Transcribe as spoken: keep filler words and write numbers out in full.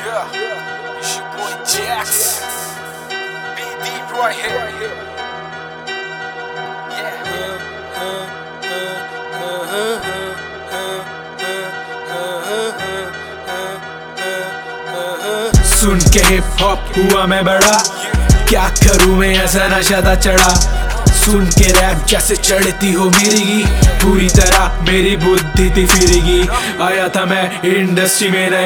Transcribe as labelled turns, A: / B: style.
A: Yeah, it's your boy Jax. Be deep right here.
B: सुन के hip hop हुआ मैं बड़ा, क्या करूं मैं ऐसा नशा था चढ़ा। सुन के रैप जैसे चढ़ती हो मेरी, पूरी तरह मेरी बुद्धि थी फिरेगी। आया था मैं इंडस्ट्री में नया